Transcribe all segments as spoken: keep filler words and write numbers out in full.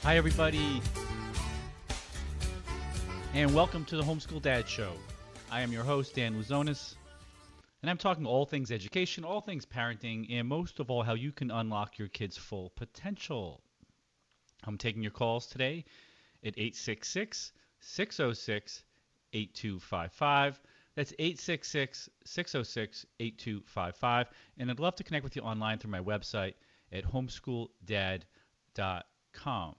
Hi, everybody, and welcome to the Homeschool Dad Show. I am your host, Dan Luzonis, and I'm talking all things education, all things parenting, and most of all, how you can unlock your kids' full potential. I'm taking your calls today at eight six six, six oh six, eight two five five. That's eight six six, six oh six, eight two five five. And I'd love to connect with you online through my website at homeschool dad dot com.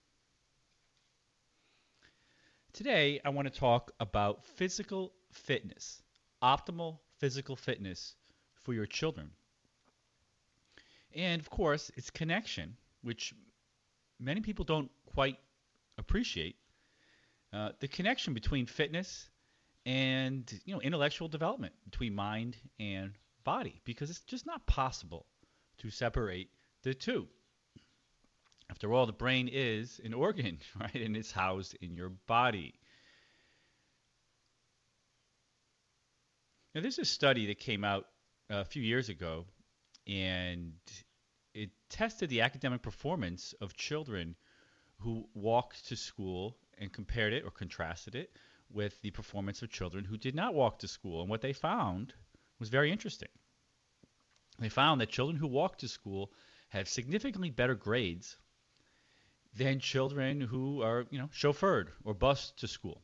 Today, I want to talk about physical fitness, optimal physical fitness for your children. And of course, it's connection, which many people don't quite appreciate. Uh, the connection between fitness and you know intellectual development, between mind and body, because it's just not possible to separate the two. After all, the brain is an organ, right? And it's housed in your body. Now, there's a study that came out a few years ago, and it tested the academic performance of children who walked to school and compared it or contrasted it with the performance of children who did not walk to school. And what they found was very interesting. They found that children who walked to school have significantly better grades than children who are, you know, chauffeured or bused to school.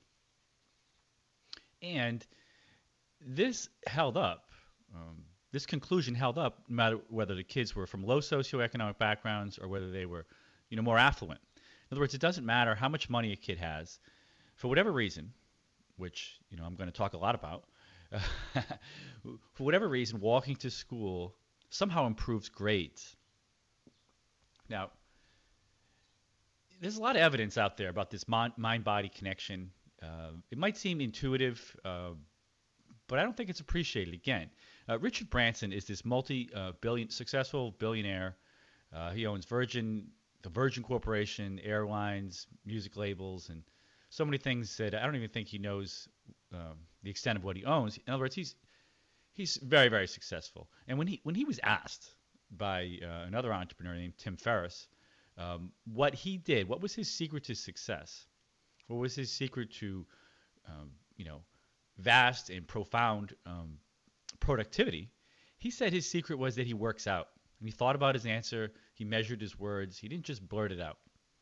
And this held up, um, this conclusion held up no matter whether the kids were from low socioeconomic backgrounds or whether they were, you know, more affluent. In other words, it doesn't matter how much money a kid has, for whatever reason, which, you know, I'm going to talk a lot about, for whatever reason, walking to school somehow improves grades. Now, there's a lot of evidence out there about this mind-body connection. Uh, it might seem intuitive, uh, but I don't think it's appreciated. Again, uh, Richard Branson is this multi-billion, uh, successful billionaire. Uh, he owns Virgin, the Virgin Corporation, airlines, music labels, and so many things that I don't even think he knows um, the extent of what he owns. In other words, he's he's very, very successful. And when he when he was asked by uh, another entrepreneur named Tim Ferriss, Um, what he did, what was his secret to success? What was his secret to, um, you know, vast and profound um, productivity? He said his secret was that he works out. And he thought about his answer. He measured his words. He didn't just blurt it out.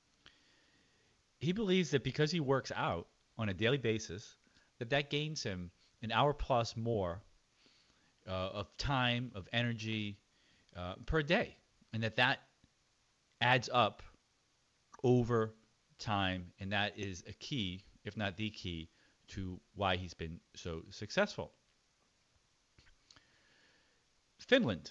He believes that because he works out on a daily basis, that that gains him an hour plus more uh, of time, of energy uh, per day. And that that adds up over time, and that is a key, if not the key, to why he's been so successful. Finland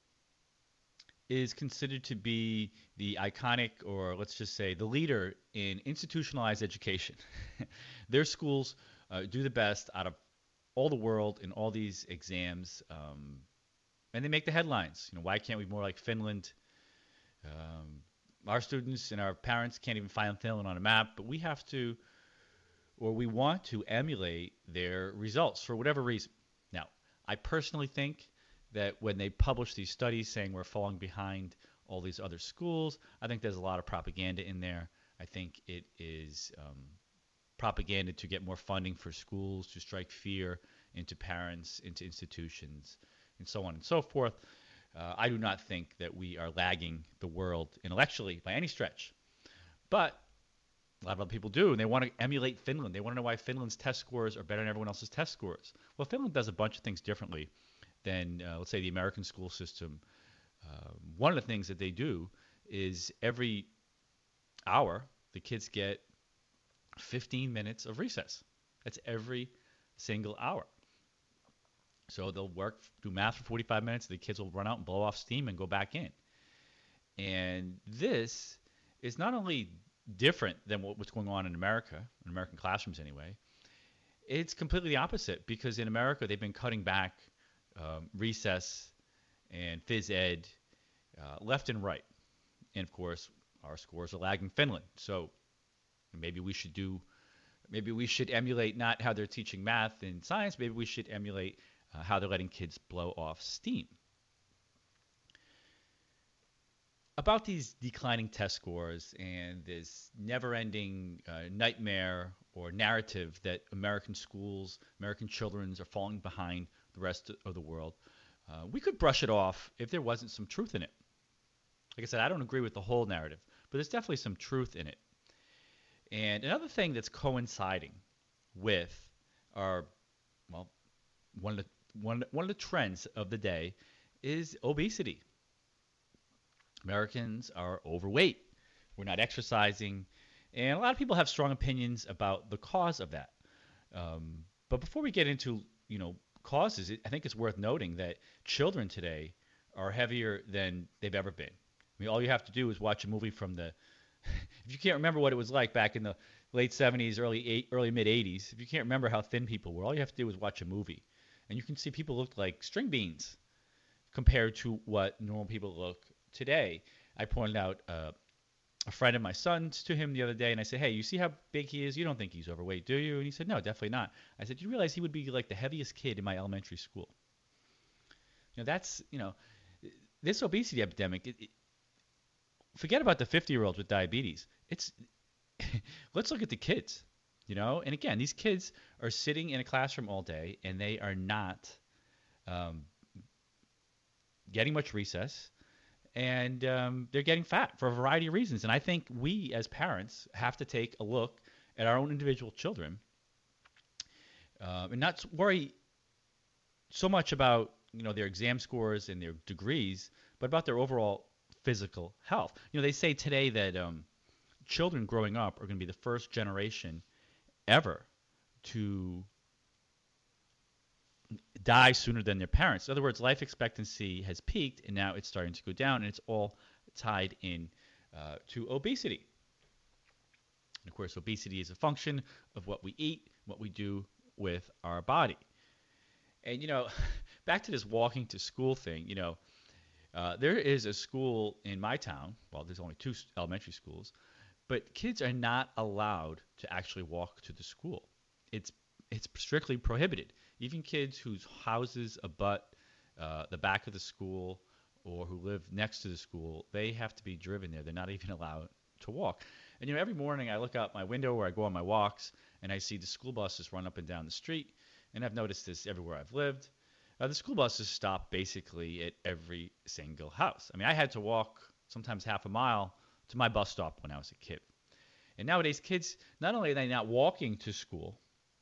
is considered to be the iconic, or let's just say the leader in institutionalized education. Their schools uh, do the best out of all the world in all these exams, um, and they make the headlines. You know, why can't we be more like Finland? Um, our students and our parents can't even find Finland on a map, but we have to, or we want to emulate their results for whatever reason. Now, I personally think that when they publish these studies saying we're falling behind all these other schools, I think there's a lot of propaganda in there. I think it is um, propaganda to get more funding for schools, to strike fear into parents, into institutions, and so on and so forth. Uh, I do not think that we are lagging the world intellectually by any stretch. But a lot of other people do, and they want to emulate Finland. They want to know why Finland's test scores are better than everyone else's test scores. Well, Finland does a bunch of things differently than, uh, let's say, the American school system. Uh, one of the things that they do is every hour, the kids get fifteen minutes of recess. That's every single hour. So they'll work, do math for forty-five minutes. The kids will run out and blow off steam and go back in. And this is not only different than what, what's going on in America, in American classrooms anyway. It's completely the opposite, because in America they've been cutting back um, recess and phys ed uh, left and right. And of course, our scores are lagging Finland. So maybe we should do, maybe we should emulate not how they're teaching math and science. Maybe we should emulate uh, how they're letting kids blow off steam. about these declining test scores and this never-ending uh, nightmare or narrative that American schools, American children are falling behind the rest of the world, uh, we could brush it off if there wasn't some truth in it. Like I said, I don't agree with the whole narrative, but there's definitely some truth in it. And another thing that's coinciding with our, well, one of the one one of the trends of the day is obesity. Americans are overweight. We're not exercising, and a lot of people have strong opinions about the cause of that. Um, but before we get into you know causes, it, I think it's worth noting that children today are heavier than they've ever been. I mean, all you have to do is watch a movie from the. If you can't remember what it was like back in the late seventies, early eight, early mid eighties, if you can't remember how thin people were, all you have to do is watch a movie, and you can see people look like string beans compared to what normal people look today. I pointed out uh, a friend of my son's to him the other day, and I said, "Hey, you see how big he is? You don't think he's overweight, do you?" And he said, "No, definitely not." I said, "You realize he would be like the heaviest kid in my elementary school?" You know, that's you know, this obesity epidemic. It, it, forget about the fifty-year-olds with diabetes. It's let's look at the kids. You know, and again, these kids are sitting in a classroom all day, and they are not um, getting much recess. And um, they're getting fat for a variety of reasons. And I think we as parents have to take a look at our own individual children uh, and not worry so much about you know their exam scores and their degrees, but about their overall physical health. You know, they say today that um, children growing up are going to be the first generation ever to die sooner than their parents. In other words, life expectancy has peaked, and now it's starting to go down, and it's all tied in uh, to obesity. And of course, obesity is a function of what we eat, what we do with our body. And, you know, back to this walking to school thing, you know, uh, there is a school in my town. Well, there's only two elementary schools, but kids are not allowed to actually walk to the school. It's it's strictly prohibited. Even kids whose houses abut uh, the back of the school or who live next to the school, they have to be driven there. They're not even allowed to walk. And, you know, every morning I look out my window where I go on my walks, and I see the school buses run up and down the street. And I've noticed this everywhere I've lived. Uh, the school buses stop basically at every single house. I mean, I had to walk sometimes half a mile to my bus stop when I was a kid. And nowadays, kids, not only are they not walking to school,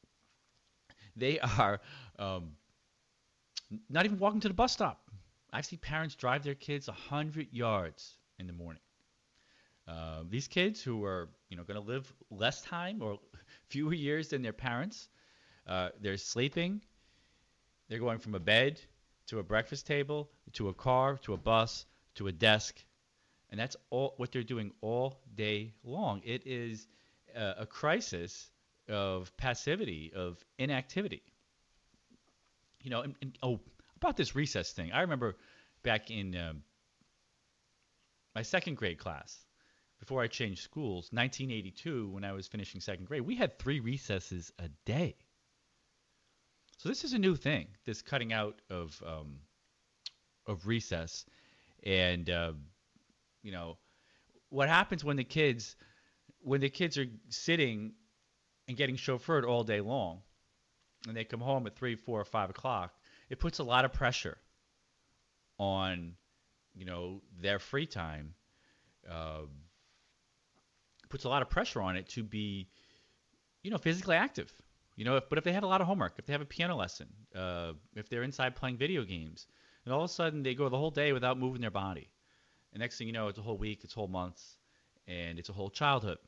they are um, not even walking to the bus stop. I've seen parents drive their kids one hundred yards in the morning. Uh, these kids who are, you know, going to live less time or fewer years than their parents, uh, they're sleeping. They're going from a bed to a breakfast table to a car to a bus to a desk, and that's all what they're doing all day long. It is a, a crisis of passivity, of inactivity. You know, and, and oh, about this recess thing. I remember back in um, my second grade class, before I changed schools, nineteen eighty-two, when I was finishing second grade, we had three recesses a day. So this is a new thing, this cutting out of um, of recess, and uh, you know, what happens when the kids when the kids are sitting and getting chauffeured all day long, and they come home at three, four, or five o'clock, it puts a lot of pressure on, you know, their free time. Uh, puts a lot of pressure on it to be, you know, physically active. You know, if, but if they have a lot of homework, if they have a piano lesson, uh, if they're inside playing video games, and all of a sudden they go the whole day without moving their body, and next thing you know, it's a whole week, it's whole months, and it's a whole childhood.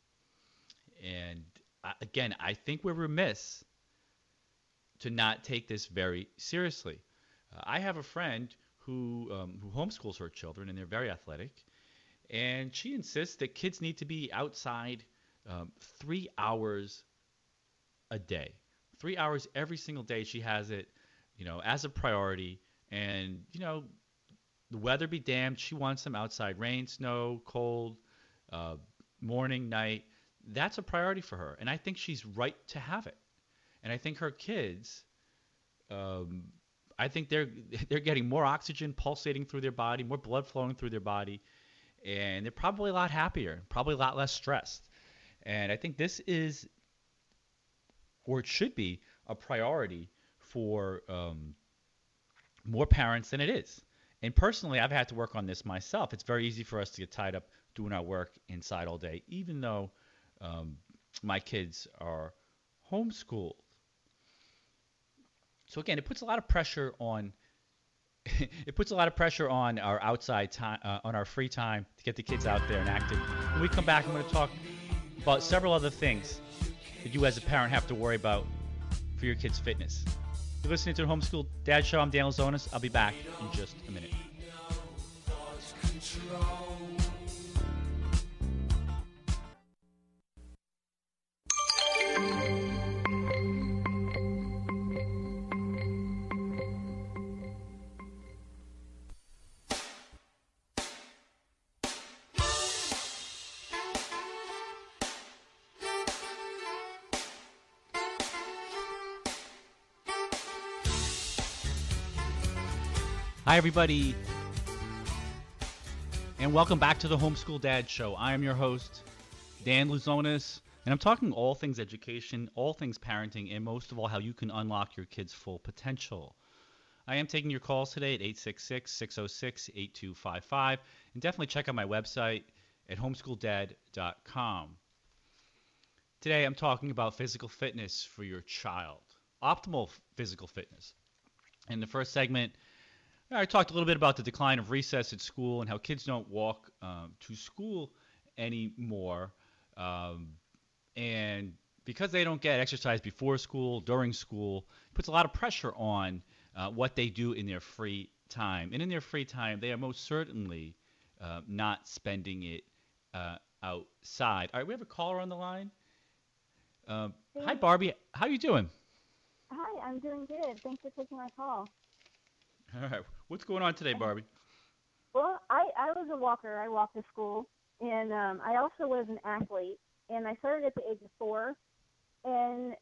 And again, I think we're remiss to not take this very seriously. Uh, I have a friend who um, who homeschools her children, and they're very athletic, and she insists that kids need to be outside um, three hours a day, three hours every single day. She has it, you know, as a priority, and you know, the weather be damned, she wants them outside, rain, snow, cold, uh, morning, night. That's a priority for her, and I think she's right to have it. And I think her kids, um, I think they're they're getting more oxygen pulsating through their body, more blood flowing through their body, and they're probably a lot happier, probably a lot less stressed. And I think this is, or it should be, a priority for um, more parents than it is. And personally, I've had to work on this myself. It's very easy for us to get tied up doing our work inside all day, even though um, my kids are homeschooled. So again, it puts a lot of pressure on it puts a lot of pressure on our outside time, uh, on our free time to get the kids out there and active. When we come back, I'm going to talk about several other things that you as a parent have to worry about for your kids' fitness. You're listening to the Homeschool Dad Show. I'm Dan Lazonis. I'll be back in just a minute. Hi, everybody, and welcome back to the Homeschool Dad Show. I am your host, Dan Luzonis, and I'm talking all things education, all things parenting, and most of all, how you can unlock your kids' full potential. I am taking your calls today at eight six six, six oh six, eight two five five, and definitely check out my website at homeschool dad dot com. Today, I'm talking about physical fitness for your child, optimal physical fitness. In the first segment, I talked a little bit about the decline of recess at school and how kids don't walk um, to school anymore. Um, and because they don't get exercise before school, during school, it puts a lot of pressure on uh, what they do in their free time. And in their free time, they are most certainly uh, not spending it uh, outside. All right, we have a caller on the line. Uh, Hey. Hi, Barbie. How you doing? Hi, I'm doing good. Thanks for taking my call. All right. What's going on today, Barbie? Well, I, I was a walker. I walked to school, and um, I also was an athlete, and I started at the age of four, and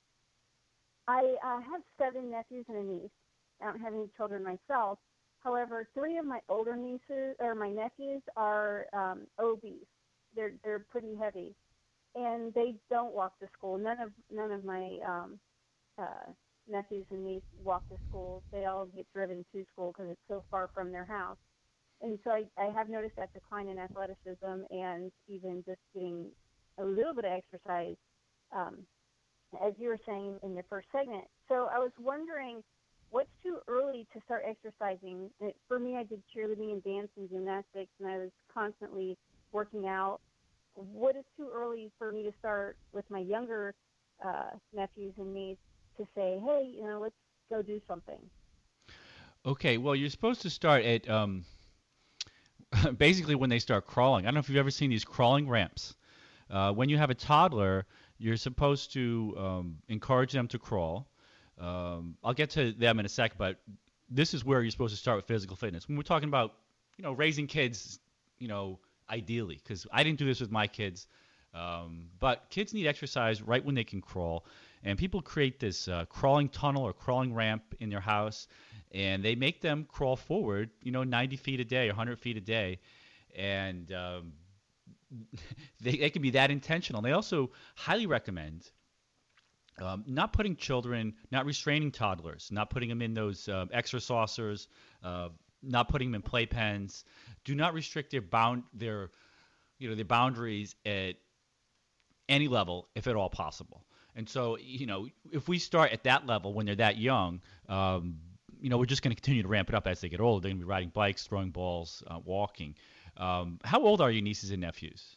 I uh, have seven nephews and a niece. I don't have any children myself. However, three of my older nieces, or my nephews, are um, obese. They're they're pretty heavy, and they don't walk to school. None of none of my um, uh, nephews and nieces walk to school. They all get driven to school because it's so far from their house. And so I, I have noticed that decline in athleticism and even just getting a little bit of exercise, um, as you were saying in your first segment. So I was wondering, what's too early to start exercising? It, for me, I did cheerleading and dance and gymnastics, and I was constantly working out. What is too early for me to start with my younger uh, nephews and nieces to say, hey, you know, let's go do something? Okay, well, you're supposed to start at um, basically when they start crawling. I don't know if you've ever seen these crawling ramps. Uh, when you have a toddler, you're supposed to um, encourage them to crawl. Um, I'll get to them in a sec, but this is where you're supposed to start with physical fitness. When we're talking about, you know, raising kids, you know, ideally, because I didn't do this with my kids, um, but kids need exercise right when they can crawl. And people create this uh, crawling tunnel or crawling ramp in their house, and they make them crawl forward, you know, ninety feet a day, one hundred feet a day. And um, they, they can be that intentional. They also highly recommend um, not putting children, not restraining toddlers, not putting them in those uh, extra saucers, uh, not putting them in playpens. Do not restrict their bound their you know their boundaries at any level, if at all possible. And so, you know, if we start at that level when they're that young, um, you know, we're just going to continue to ramp it up as they get older. They're going to be riding bikes, throwing balls, uh, walking. Um, how old are your nieces and nephews?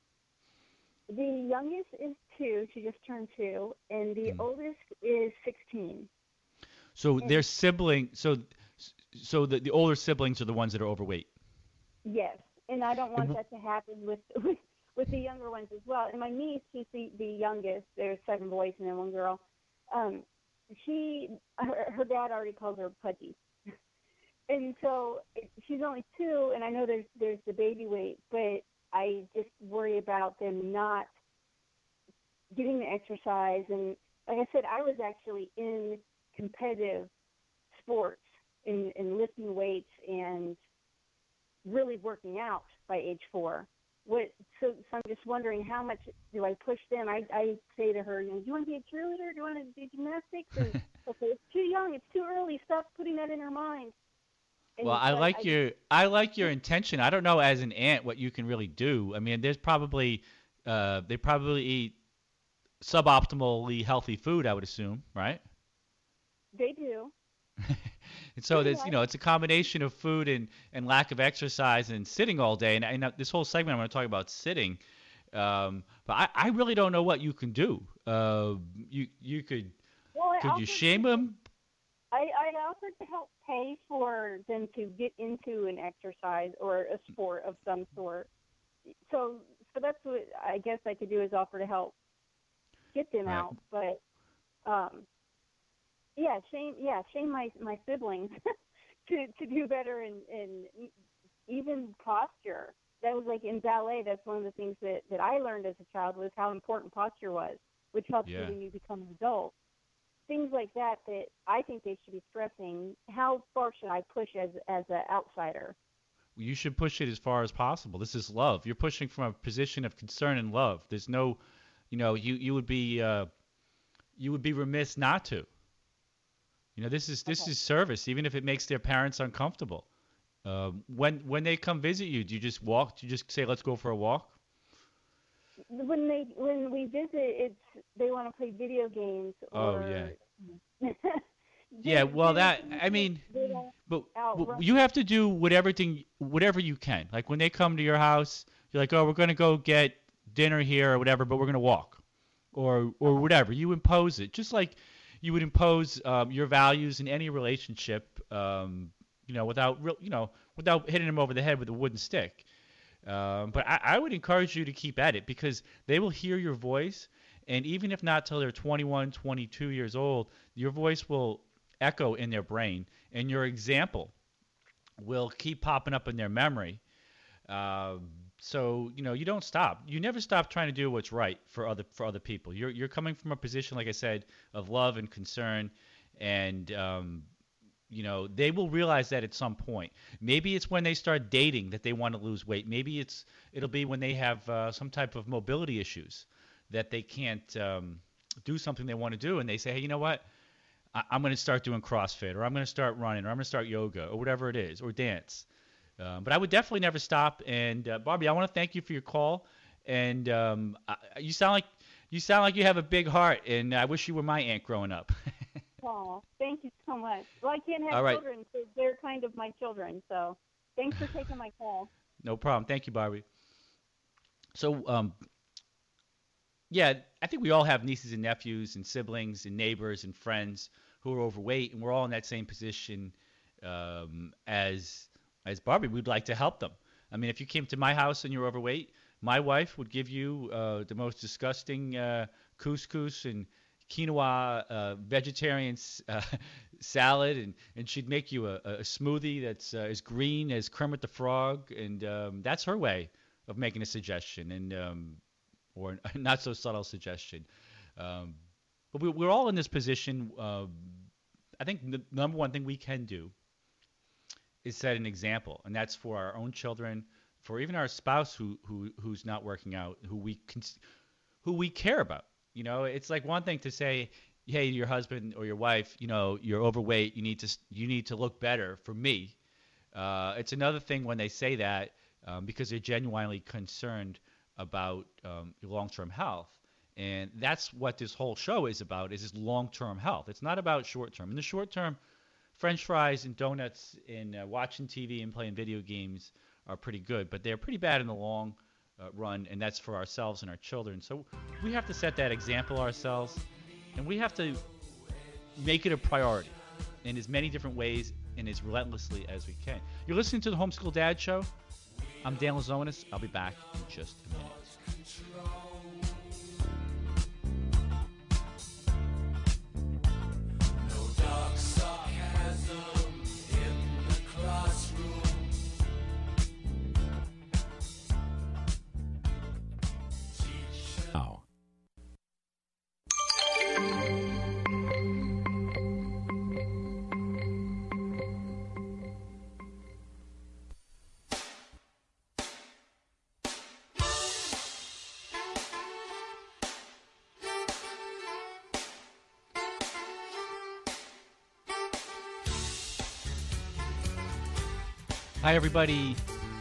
The youngest is two. She just turned two. And the Mm. oldest is sixteen. So And their sibling, so so the, the older siblings are the ones that are overweight. yes, and I don't And want that to happen with, with, with the younger ones as well. And my niece, she's the, the youngest. There's seven boys and then one girl. Um, she, her, her dad already calls her Pudgy. And so it, she's only two, and I know there's there's the baby weight, but I just worry about them not getting the exercise. And like I said, I was actually in competitive sports, in, in lifting weights and really working out by age four. What? So, so I'm just wondering, how much do I push them? I, I say to her, you know, do you want to be a cheerleader? Do you want to do gymnastics? And okay, it's too young. It's too early. Stop putting that in her mind. And Well, I so like I, your I like your intention. I don't know as an aunt what you can really do. I mean, there's probably uh, they probably eat suboptimally healthy food, I would assume, right? They do. And so there's, you know, it's a combination of food and, and lack of exercise and sitting all day. And, and this whole segment, I'm going to talk about sitting. Um, but I, I really don't know what you can do. Uh, you you could Well, I could you offered shame to- them? I, I offered to help pay for them to get into an exercise or a sport of some sort. So, so that's what I guess I could do, is offer to help get them Right. out. But, um, yeah, shame, yeah, shame my my siblings to to do better in in even posture. That was like in ballet. That's one of the things that that I learned as a child, was how important posture was, which helps Yeah. you when you become an adult. Things like that that I think they should be stressing. How far should I push as as an outsider? You should push it as far as possible. This is love. You're pushing from a position of concern and love. There's no, you know, you you would be uh, you would be remiss not to. You know, this is this Okay. is service, even if it makes their parents uncomfortable. Um, when when they come visit you, do you just walk? Do you just say, "Let's go for a walk"? When they when we visit, it's they want to play video games. Oh, Or, yeah. They- Yeah, well, they- that I mean, they don't but, outrun- but you have to do whatever thing, whatever you can. Like when they come to your house, you're like, "Oh, we're gonna go get dinner here or whatever, but we're gonna walk," or or whatever. You impose it, just like you would impose um, your values in any relationship. Um, you know, without real, you know, without hitting them over the head with a wooden stick. Um, but I, I would encourage you to keep at it, because they will hear your voice, and even if not till they're twenty-one, twenty-two years old, your voice will echo in their brain, and your example will keep popping up in their memory. Um, so you know, you don't stop. You never stop trying to do what's right for other for other people. You're you're coming from a position, like I said, of love and concern, and um, you know, they will realize that at some point. Maybe it's when they start dating that they want to lose weight. Maybe it's it'll be when they have uh, some type of mobility issues that they can't um, do something they want to do, and they say, hey, you know what? I- I'm going to start doing CrossFit, or I'm going to start running, or I'm going to start yoga, or whatever it is, or dance. Um, but I would definitely never stop. And uh, Barbie, I want to thank you for your call. And um, I, you sound like you sound like you have a big heart, and I wish you were my aunt growing up. Oh, thank you so much. Well, I can't have All right. children, so they're kind of my children. So thanks for taking my call. No problem. Thank you, Barbie. So, um, yeah, I think we all have nieces and nephews and siblings and neighbors and friends who are overweight, and we're all in that same position um, as as Barbie. We'd like to help them. I mean, if you came to my house and you're overweight, my wife would give you uh, the most disgusting uh, couscous and quinoa uh, vegetarian uh, salad, and, and she'd make you a, a smoothie that's uh, as green as Kermit the Frog, and um, that's her way of making a suggestion, and um, or not so subtle suggestion. Um, but we, we're all in this position. Uh, I think the number one thing we can do is set an example, and that's for our own children, for even our spouse who, who who's not working out, who we can, who we care about. You know, it's like one thing to say, hey, your husband or your wife, you know, you're overweight. You need to you need to look better for me. Uh, it's another thing when they say that um, because they're genuinely concerned about um, your long-term health. And that's what this whole show is about, is this long-term health. It's not about short-term. In the short term, French fries and donuts and uh, watching T V and playing video games are pretty good, but they're pretty bad in the long uh, run, and that's for ourselves and our children. So we have to set that example ourselves, and we have to make it a priority in as many different ways and as relentlessly as we can. You're listening to the Homeschool Dad Show. I'm Dan Lazonis. I'll be back in just a minute. Now. Hi, everybody,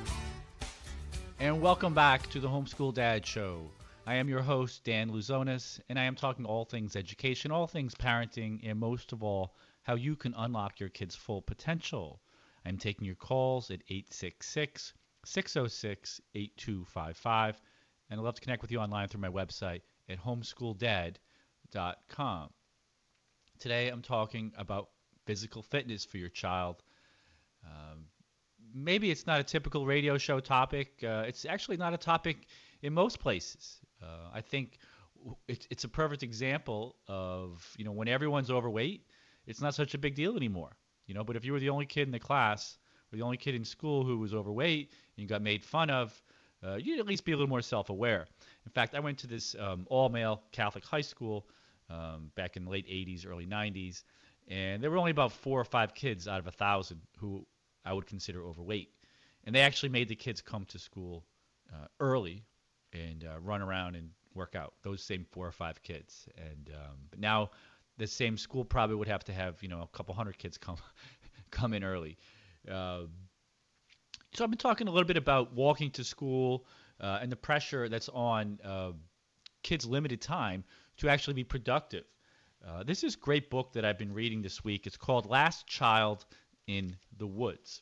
and welcome back to the Homeschool Dad Show. I am your host, Dan Luzonis, and I am talking all things education, all things parenting, and most of all, how you can unlock your kids' full potential. I'm taking your calls at eight six six, six oh six, eight two five five, and I'd love to connect with you online through my website at homeschool dad dot com. Today, I'm talking about physical fitness for your child. Um, maybe it's not a typical radio show topic. Uh, it's actually not a topic in most places. Uh, I think it's, it's a perfect example of, you know, when everyone's overweight, it's not such a big deal anymore. You know, but if you were the only kid in the class or the only kid in school who was overweight and you got made fun of, uh, you'd at least be a little more self-aware. In fact, I went to this um, all-male Catholic high school um, back in the late eighties, early nineties, and there were only about four or five kids out of a thousand who I would consider overweight. And they actually made the kids come to school uh, early and uh, run around and work out, those same four or five kids. And um, but now the same school probably would have to have, you know, a couple hundred kids come come in early. Uh, so I've been talking a little bit about walking to school uh, and the pressure that's on uh, kids' limited time to actually be productive. Uh, this is a great book that I've been reading this week. It's called Last Child in the Woods.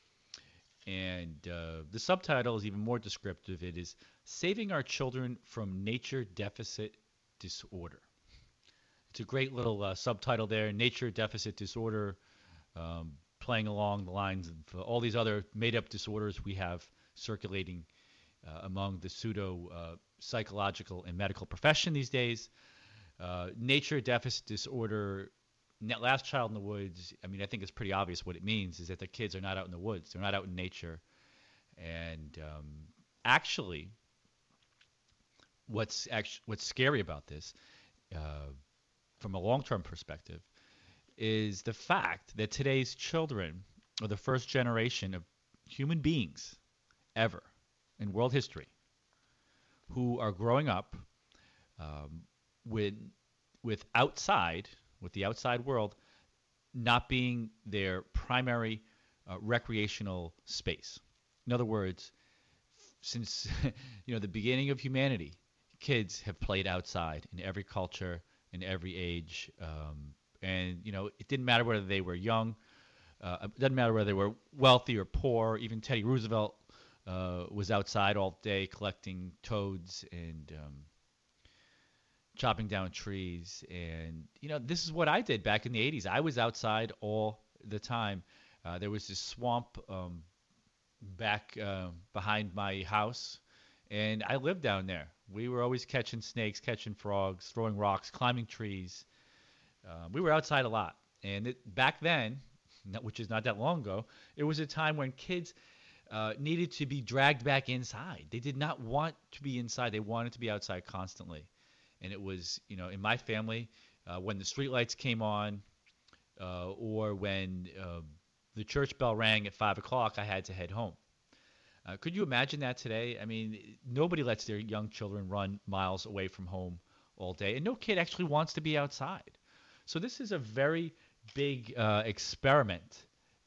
And uh, the subtitle is even more descriptive. It is Saving Our Children from Nature Deficit Disorder. It's a great little uh, subtitle there, Nature Deficit Disorder, um, playing along the lines of uh, all these other made-up disorders we have circulating uh, among the pseudo-psychological uh, and medical profession these days. Uh, nature Deficit Disorder, Last Child in the Woods, I mean, I think it's pretty obvious what it means, is that the kids are not out in the woods. They're not out in nature. And um, actually, what's actually, what's scary about this, uh, from a long-term perspective, is the fact that today's children are the first generation of human beings ever in world history who are growing up um, with with outside, with the outside world not being their primary uh, recreational space. In other words, since you know the beginning of humanity, kids have played outside in every culture, in every age, um, and you know it didn't matter whether they were young, uh, it doesn't matter whether they were wealthy or poor. Even Teddy Roosevelt uh, was outside all day collecting toads and um, chopping down trees. And you know this is what I did back in the eighties. I was outside all the time. Uh, there was this swamp um, back uh, behind my house, and I lived down there. We were always catching snakes, catching frogs, throwing rocks, climbing trees. Uh, we were outside a lot. And it, back then, which is not that long ago, it was a time when kids uh, needed to be dragged back inside. They did not want to be inside. They wanted to be outside constantly. And it was, you know, in my family, uh, when the streetlights came on uh, or when uh, the church bell rang at five o'clock, I had to head home. Uh, could you imagine that today? I mean, nobody lets their young children run miles away from home all day, and no kid actually wants to be outside. So this is a very big uh, experiment.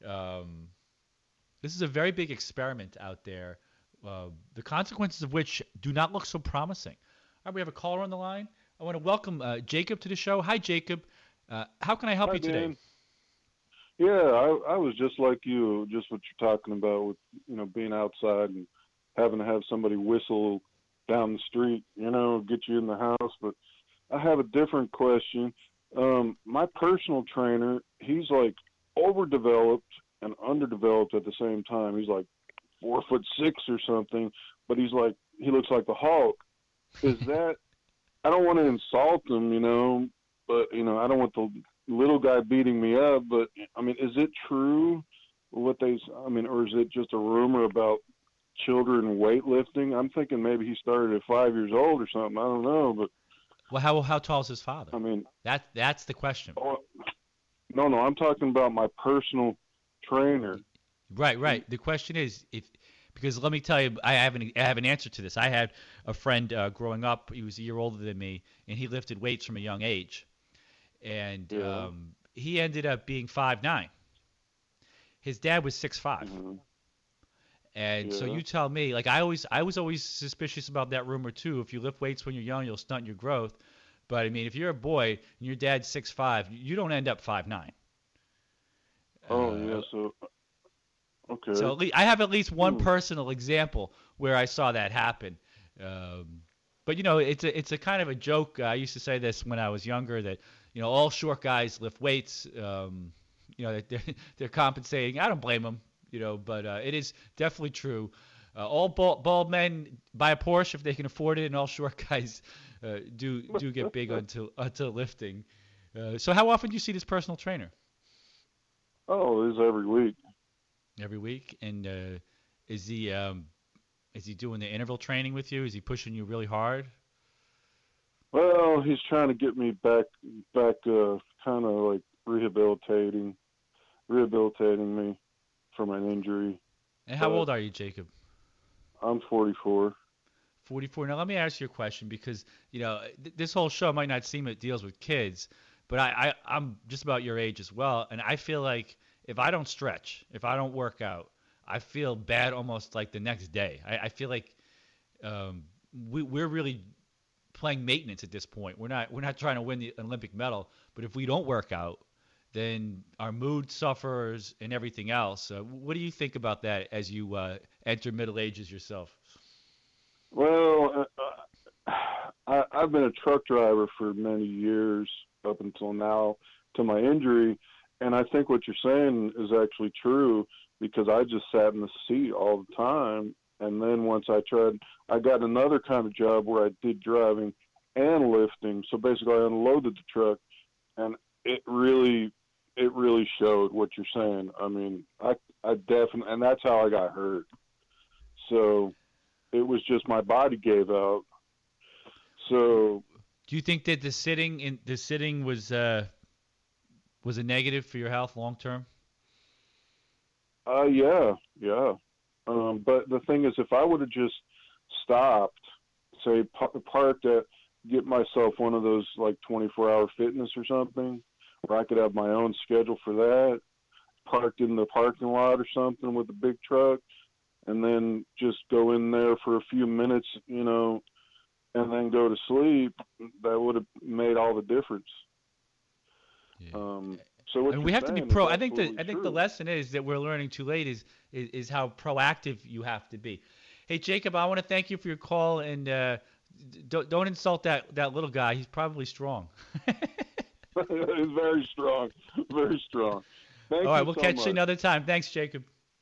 Um, this is a very big experiment out there, uh, the consequences of which do not look so promising. All right, we have a caller on the line. I want to welcome uh, Jacob to the show. Hi, Jacob. Uh, how can I help Hi, you today? Dan. Yeah, I, I was just like you, just what you're talking about with, you know, being outside and having to have somebody whistle down the street, you know, get you in the house. But I have a different question. Um, my personal trainer, he's like overdeveloped and underdeveloped at the same time. He's like four foot six or something, but he's like, he looks like the Hulk. Is that, I don't want to insult him, you know, but, you know, I don't want the little guy beating me up, but I mean, is it true what they, I mean, or is it just a rumor about children weightlifting? I'm thinking maybe he started at five years old or something. I don't know, but. Well, how how tall is his father? I mean, that that's the question. Oh, no, no, I'm talking about my personal trainer. Right, right. The question is if, because let me tell you, I have an I have an answer to this. I had a friend uh, growing up. He was a year older than me, and he lifted weights from a young age. And Yeah. um, he ended up being five nine. His dad was six five. Mm-hmm. And so Yeah. you tell me, like I always, I was always suspicious about that rumor too. If you lift weights when you're young, you'll stunt your growth. But I mean, if you're a boy and your dad's six five, you don't end up five nine. Oh Uh, yeah. So so okay. at least, I have at least one Hmm. personal example where I saw that happen. Um, but you know, it's a it's a kind of a joke. I used to say this when I was younger that you know all short guys lift weights. Um, you know, they're they're compensating. I don't blame them. You know, but uh, it is definitely true. Uh, all bald, bald men buy a Porsche if they can afford it, and all short guys uh, do do get big onto onto lifting. Uh, so how often do you see this personal trainer? Oh, it is every week. Every week, and uh, is he um, is he doing the interval training with you? Is he pushing you really hard? Well, he's trying to get me back, back, uh, kind of like rehabilitating, rehabilitating me from an injury. And how But old are you, Jacob? I'm forty-four. forty-four. Now let me ask you a question because you know th- this whole show might not seem it deals with kids, but I, I I'm just about your age as well, and I feel like if I don't stretch, if I don't work out, I feel bad almost like the next day. I, I feel like um, we we're really playing maintenance at this point. We're not we're not trying to win the Olympic medal, but if we don't work out, then our mood suffers and everything else. Uh, what do you think about that as you uh, enter middle ages yourself? Well, uh, I, I've been a truck driver for many years up until now to my injury, and I think what you're saying is actually true because I just sat in the seat all the time. And then once I tried, I got another kind of job where I did driving and lifting. So basically, I unloaded the truck, and it really, it really showed what you're saying. I mean, I, I definitely, and that's how I got hurt. So it was just my body gave out. So, Do you think that the sitting in the sitting was uh, was a negative for your health long term? uh, yeah, yeah. Um, but the thing is, if I would have just stopped, say, par- parked at, get myself one of those like twenty-four hour fitness or something, where I could have my own schedule for that, parked in the parking lot or something with a big truck, and then just go in there for a few minutes, you know, and then go to sleep, that would have made all the difference. Yeah. Um, so what And we you're have to be saying is pro. I think that absolutely I think the true. lesson is that we're learning too late is is, is how proactive you have to be. Hey Jacob, I want to thank you for your call and uh, don't don't insult that that little guy. He's probably strong. It's very strong, very strong. All Thank right, you we'll so catch you much. another time. Thanks, Jacob.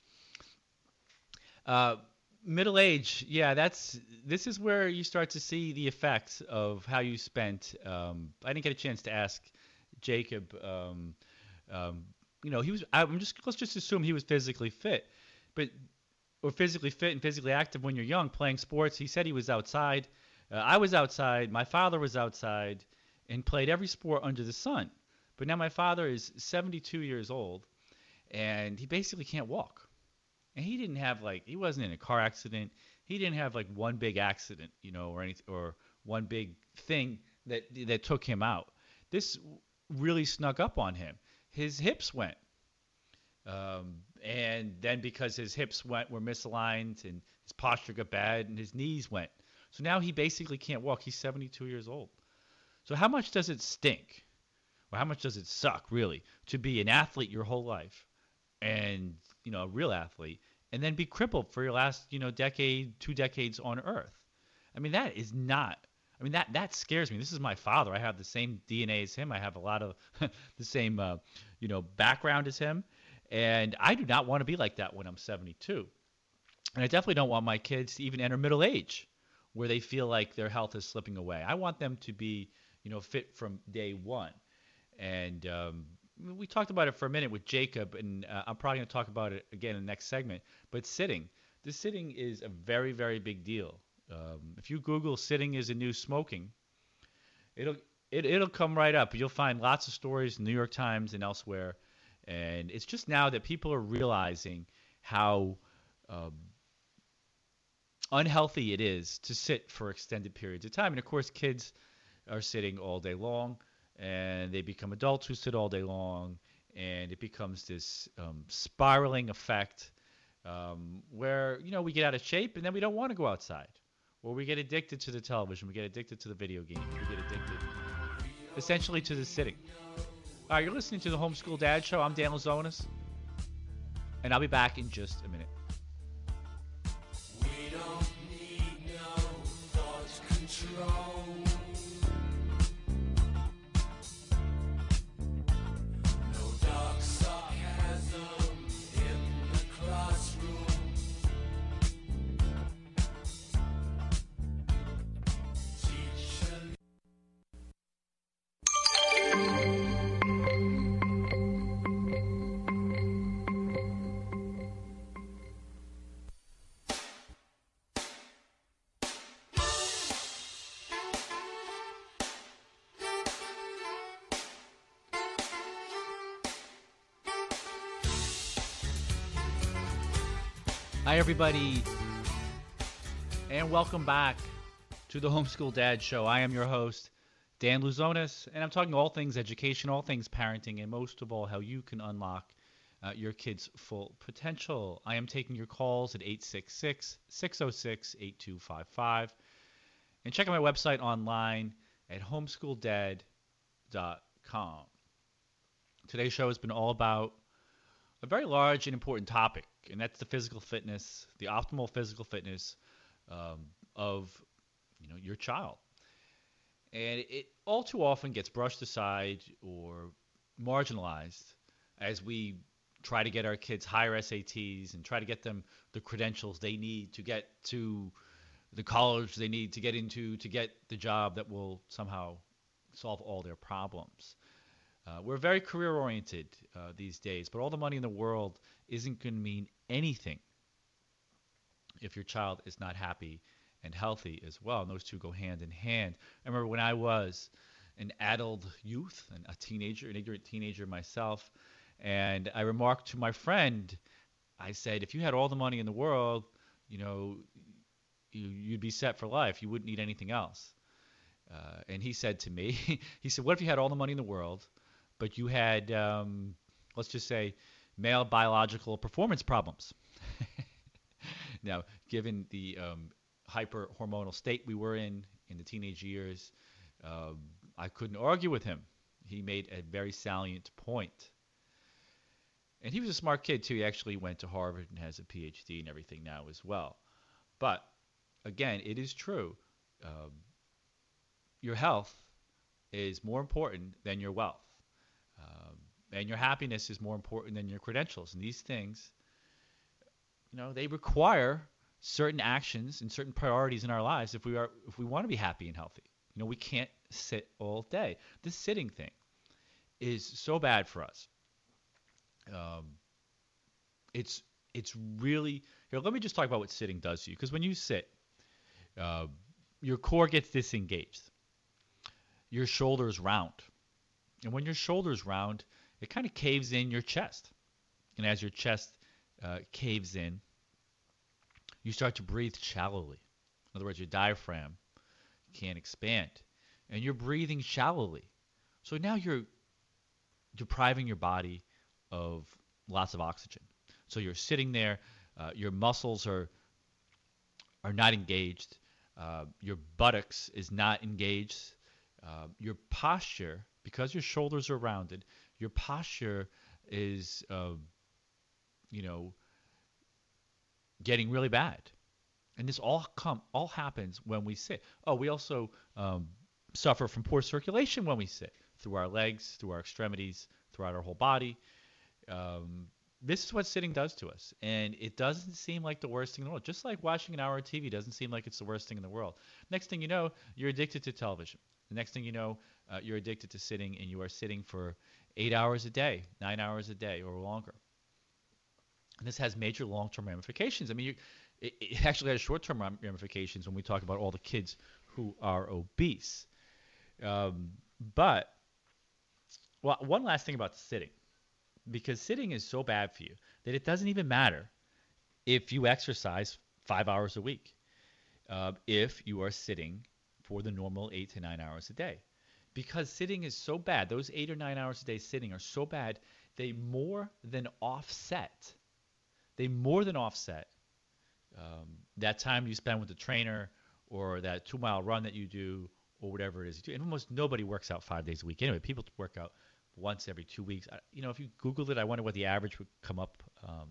Uh, Middle age, yeah, that's this is where you start to see the effects of how you spent. Um, I didn't get a chance to ask Jacob. Um, um, you know, he was. I'm just let's just assume he was physically fit, but or physically fit and physically active when you're young, playing sports. He said he was outside. Uh, I was outside. My father was outside, and played every sport under the sun. But now my father is seventy-two years old, and he basically can't walk. And he didn't have like he wasn't in a car accident. He didn't have like one big accident, you know, or anything or one big thing that that took him out. This really snuck up on him. His hips went, um, and then because his hips went were misaligned and his posture got bad and his knees went. So now he basically can't walk. He's seventy-two years old. So how much does it stink? Or how much does it suck really to be an athlete your whole life and you know a real athlete and then be crippled for your last you know decade two decades on earth? I mean that is not. I mean that that scares me. This is my father. I have the same DNA as him. I have a lot of the same uh, you know background as him, and I do not want to be like that when I'm seventy-two. And I definitely don't want my kids to even enter middle age where they feel like their health is slipping away. I want them to be you know fit from day one. And um, we talked about it for a minute with Jacob, and uh, I'm probably going to talk about it again in the next segment. But sitting, this sitting is a very, very big deal. Um, if you Google "sitting is a new smoking," it'll it, it'll come right up. You'll find lots of stories in the New York Times and elsewhere. And it's just now that people are realizing how um, unhealthy it is to sit for extended periods of time. And of course, kids are sitting all day long, and they become adults who sit all day long, and it becomes this um, spiraling effect um, where, you know, we get out of shape and then we don't want to go outside. Or we get addicted to the television. We get addicted to the video game. We get addicted essentially to the sitting. All right, you're listening to the Homeschool Dad Show. I'm Dan Lazonis, and I'll be back in just a minute. We don't need no thought control. No dark sarcasm in the classroom. Teacher. Hi, everybody, and welcome back to the Homeschool Dad Show. I am your host, Dan Luzonis, and I'm talking all things education, all things parenting, and most of all, how you can unlock uh, your kids' full potential. I am taking your calls at eight six six, six oh six, eight two five five, and check out my website online at homeschool dad dot com. Today's show has been all about a very large and important topic, and that's the physical fitness, the optimal physical fitness um, of, you know, your child. And it all too often gets brushed aside or marginalized as we try to get our kids higher S A Ts and try to get them the credentials they need to get to the college they need to get into to get the job that will somehow solve all their problems. Uh, we're very career-oriented uh, these days, but all the money in the world isn't going to mean anything if your child is not happy and healthy as well. And those two go hand in hand. I remember when I was an adult youth, and a teenager, an ignorant teenager myself, and I remarked to my friend, I said, if you had all the money in the world, you know, you, you'd be set for life. You wouldn't need anything else. Uh, and he said to me, he said, what if you had all the money in the world, but you had, um, let's just say, male biological performance problems? Now, given the um, hyper hormonal state we were in in the teenage years, uh, I couldn't argue with him. He made a very salient point. And he was a smart kid, too. He actually went to Harvard and has a P H D and everything now as well. But, again, it is true. Um, your health is more important than your wealth. Um, and your happiness is more important than your credentials. And these things, you know, they require certain actions and certain priorities in our lives if we are if we want to be happy and healthy. You know, we can't sit all day. This sitting thing is so bad for us. Um, it's it's really here. Let me just talk about what sitting does to you. Because when you sit, uh, your core gets disengaged. Your shoulders round, and when your shoulders round, it kind of caves in your chest. And as your chest uh, caves in, you start to breathe shallowly. In other words, your diaphragm can't expand, and you're breathing shallowly. So now you're depriving your body of lots of oxygen. So you're sitting there, uh, your muscles are are not engaged, uh, your buttocks is not engaged, uh, your posture, because your shoulders are rounded, your posture is, uh, you know, getting really bad. And this all come all happens when we sit. Oh, we also um, suffer from poor circulation when we sit, through our legs, through our extremities, throughout our whole body. Um, this is what sitting does to us. And it doesn't seem like the worst thing in the world. Just like watching an hour of T V doesn't seem like it's the worst thing in the world. Next thing you know, you're addicted to television. The next thing you know, uh, you're addicted to sitting, and you are sitting for eight hours a day, nine hours a day, or longer. And this has major long-term ramifications. I mean, you, it, it actually has short-term ramifications when we talk about all the kids who are obese. Um, but well, one last thing about sitting, because sitting is so bad for you that it doesn't even matter if you exercise five hours a week, uh, if you are sitting for the normal eight to nine hours a day. Because sitting is so bad, those eight or nine hours a day sitting are so bad, they more than offset they more than offset um, that time you spend with the trainer or that two-mile run that you do or whatever it is you do. And almost nobody works out five days a week. Anyway, people work out once every two weeks. I, you know, if you Googled it, I wonder what the average would come up. Um,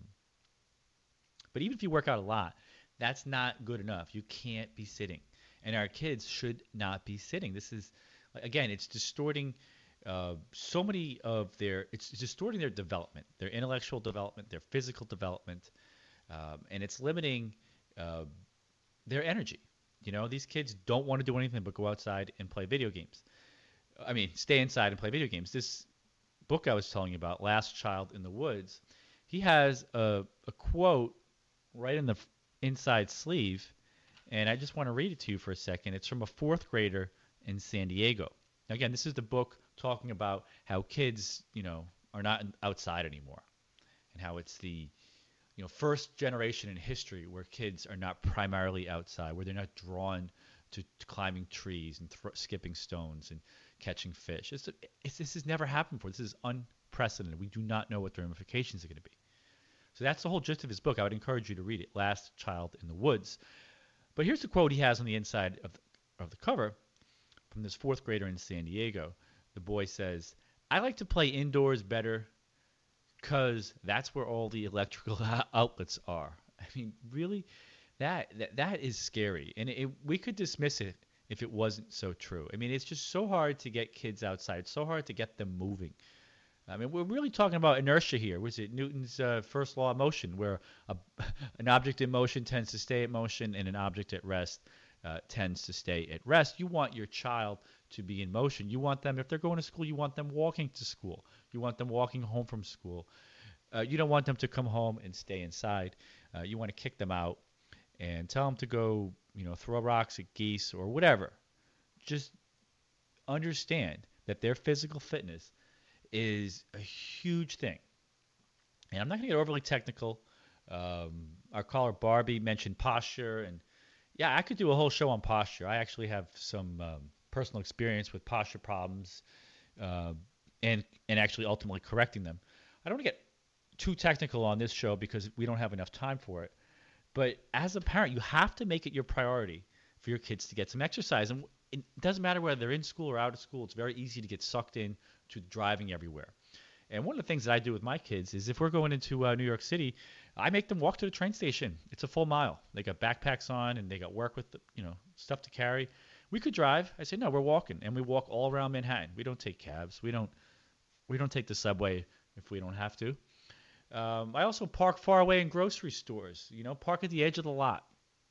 but even if you work out a lot, that's not good enough. You can't be sitting. And our kids should not be sitting. This is, again, it's distorting uh, so many of their, it's distorting their development, their intellectual development, their physical development, um, and it's limiting uh, their energy. You know, these kids don't want to do anything but go outside and play video games. I mean, stay inside and play video games. This book I was telling you about, Last Child in the Woods, he has a, a quote right in the inside sleeve, and I just want to read it to you for a second. It's from a fourth grader in San Diego. Now, again, this is the book talking about how kids, you know, are not outside anymore, and how it's the, you know, first generation in history where kids are not primarily outside, where they're not drawn to, to climbing trees and th- skipping stones and catching fish. It's, it's, this has never happened before. This is unprecedented. We do not know what the ramifications are going to be. So that's the whole gist of his book. I would encourage you to read it, Last Child in the Woods. But here's the quote he has on the inside of the, of the cover from this fourth grader in San Diego. The boy says, "I like to play indoors better because that's where all the electrical outlets are." I mean, really, that that, that is scary. And it, we could dismiss it if it wasn't so true. I mean, it's just so hard to get kids outside. It's so hard to get them moving. I mean, we're really talking about inertia here. Was it Newton's uh, first law of motion, where a, an object in motion tends to stay at motion and an object at rest uh, tends to stay at rest? You want your child to be in motion. You want them, if they're going to school, you want them walking to school. You want them walking home from school. Uh, you don't want them to come home and stay inside. Uh, you want to kick them out and tell them to go, you know, throw rocks at geese or whatever. Just understand that their physical fitness is a huge thing. And I'm not going to get overly technical. Um, our caller Barbie mentioned posture, and yeah, I could do a whole show on posture. I actually have some um, personal experience with posture problems uh, and and actually ultimately correcting them. I don't want to get too technical on this show because we don't have enough time for it. But as a parent, you have to make it your priority for your kids to get some exercise. And it doesn't matter whether they're in school or out of school. It's very easy to get sucked in to driving everywhere. And one of the things that I do with my kids is if we're going into uh, New York City, I make them walk to the train station. It's a full mile. They got backpacks on and they got work with, the, you know, stuff to carry. We could drive. I say, no, we're walking. And we walk all around Manhattan. We don't take cabs. We don't we don't take the subway if we don't have to. Um, I also park far away in grocery stores. You know, park at the edge of the lot.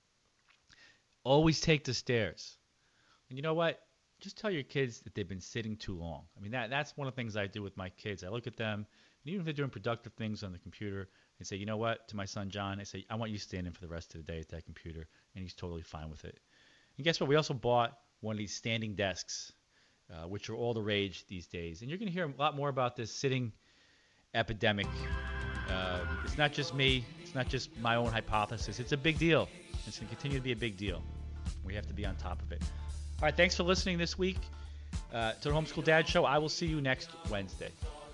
Always take the stairs. And you know what? Just tell your kids that they've been sitting too long. I mean, that that's one of the things I do with my kids. I look at them, and even if they're doing productive things on the computer, I say, you know what? To my son John, I say, I want you standing for the rest of the day at that computer, and he's totally fine with it. And guess what? We also bought one of these standing desks, uh, which are all the rage these days. And you're going to hear a lot more about this sitting epidemic. Uh, it's not just me. It's not just my own hypothesis. It's a big deal. It's going to continue to be a big deal. We have to be on top of it. All right, thanks for listening this week uh, to the Homeschool Dad Show. I will see you next Wednesday.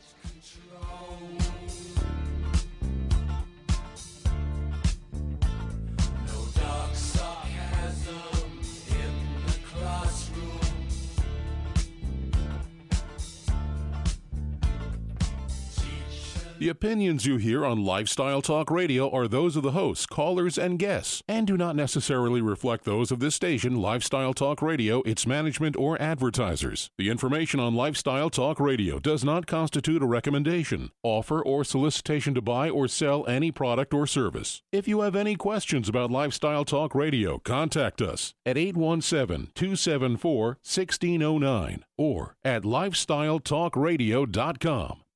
The opinions you hear on Lifestyle Talk Radio are those of the hosts, callers, and guests, and do not necessarily reflect those of this station, Lifestyle Talk Radio, its management, or advertisers. The information on Lifestyle Talk Radio does not constitute a recommendation, offer, or solicitation to buy or sell any product or service. If you have any questions about Lifestyle Talk Radio, contact us at eight one seven, two seven four, one six zero nine or at lifestyle talk radio dot com.